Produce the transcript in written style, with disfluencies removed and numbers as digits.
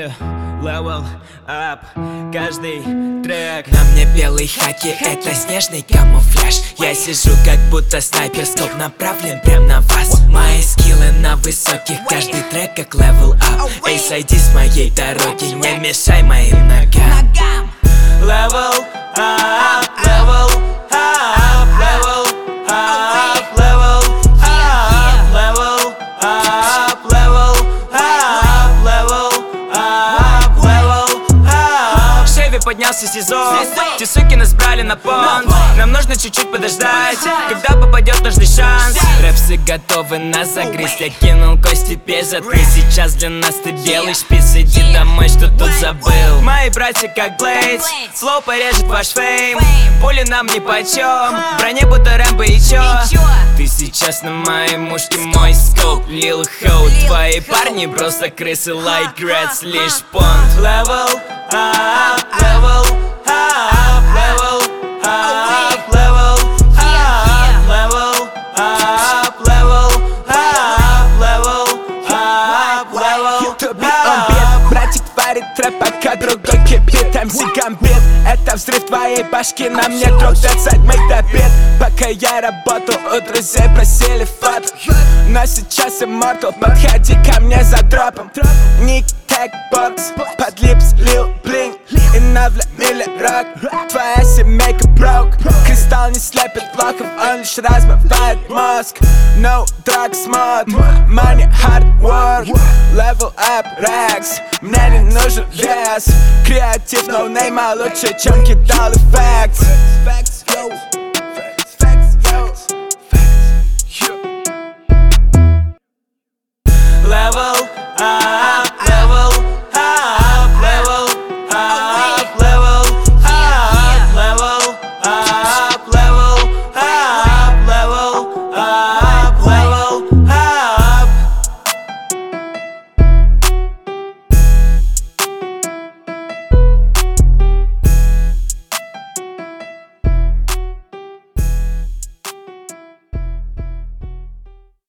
Yeah, level up, каждый трек. На мне белый хаки, это снежный камуфляж. Я сижу как будто снайпер, скоп направлен прям на вас. Мои скиллы на высоких, каждый трек как level up. Эй, сойди с моей дороги, не мешай моим ногам. Level up, level up, level up, level up, level up, level up, level up, level up. В Шеве поднялся сезон, те суки нас брали на понт. Нам нужно чуть-чуть подождать, когда попадет нужный шанс. Рэпсы готовы нас загрызть, я кинул кости без ответ. Сейчас для нас ты белый шпиц, иди домой, что тут забыл. Мои братья как Блейдс, флоу порежет ваш фейм. Пули нам нипочем, в броне будто Рэмбо и чё. Ты сейчас на моей мушке, мой скоп, Lil Ho. Твои парни просто крысы, like rats, лишь понт. Level up, level up, level up, level up, level up, level up, level up, level up. Братик варит трэп, пока другой кипит. MC Gambit, это взрыв твоей башки. На мне дроп, that's it, make that beat. Пока я работал, у друзей просили фото. Но сейчас immortal, подходи ко мне за дропом. Ник Tag Box, под липс Lil Blink. И навломили рок, твоя семейка broke. Кристалл не слепит блоков, он лишь размывает мозг. No drugs mod, money hard work. Level up racks, мне не нужен вес. Креатив no name, а лучше, чем кидал эффект. Facts, yo. Facts, yo. Level up.